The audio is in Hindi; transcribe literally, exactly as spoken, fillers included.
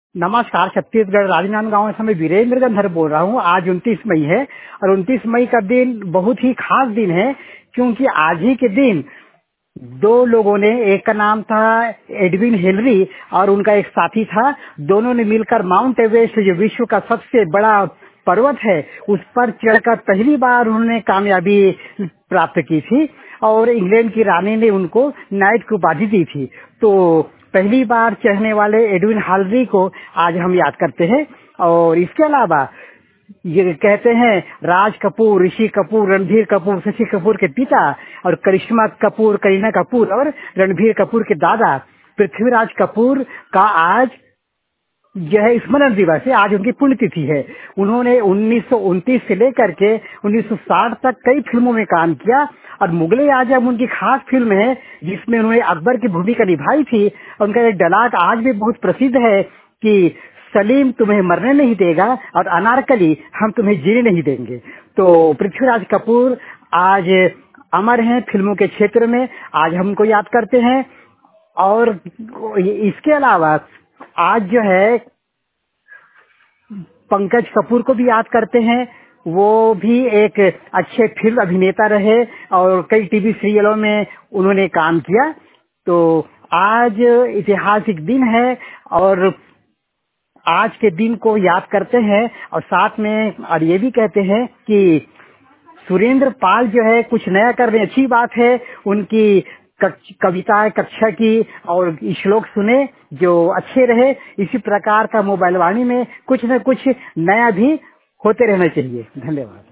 नमस्कार। छत्तीसगढ़ राजनांदगांव से मैं वीरेंद्र गंधर बोल रहा हूँ। आज उनतीस मई है और उनतीस मई का दिन बहुत ही खास दिन है, क्योंकि आज ही के दिन दो लोगों ने, एक का नाम था एडविन हिलरी और उनका एक साथी था, दोनों ने मिलकर माउंट एवरेस्ट, जो विश्व का सबसे बड़ा पर्वत है, उस पर चढ़कर पहली बार उन्होंने कामयाबी प्राप्त की थी और इंग्लैंड की रानी ने उनको नाइट की उपाधि दी थी। तो पहली बार चढ़ने वाले एडविन हिलरी को आज हम याद करते हैं। और इसके अलावा ये कहते हैं राज कपूर, ऋषि कपूर, रणधीर कपूर, शशि कपूर के पिता, और करिश्मा कपूर, करीना कपूर और रणबीर कपूर के दादा पृथ्वीराज कपूर का आज यह स्मरण दिवस है। आज उनकी पुण्यतिथि है। उन्होंने उन्नीस सौ उनतीस से लेकर के उन्नीस सौ साठ तक कई फिल्मों में काम किया और मुगले आजम उनकी खास फिल्म है, जिसमें उन्होंने अकबर की भूमिका निभाई थी। उनका एक डायलॉग आज भी बहुत प्रसिद्ध है कि सलीम तुम्हें मरने नहीं देगा और अनारकली हम तुम्हें जीने नहीं देंगे। तो पृथ्वीराज कपूर आज अमर हैं फिल्मों के क्षेत्र में, आज हम उनको याद करते हैं। और इसके अलावा आज जो है पंकज कपूर को भी याद करते हैं। वो भी एक अच्छे फिल्म अभिनेता रहे और कई टीवी सीरियलों में उन्होंने काम किया। तो आज ऐतिहासिक दिन है और आज के दिन को याद करते हैं और साथ में और ये भी कहते हैं कि सुरेंद्र पाल जो है कुछ नया कर रहे, अच्छी बात है। उनकी कविताएं कक्षा की और श्लोक सुने जो अच्छे रहे। इसी प्रकार का मोबाइल वाणी में कुछ न कुछ नया भी होते रहना चाहिए। धन्यवाद।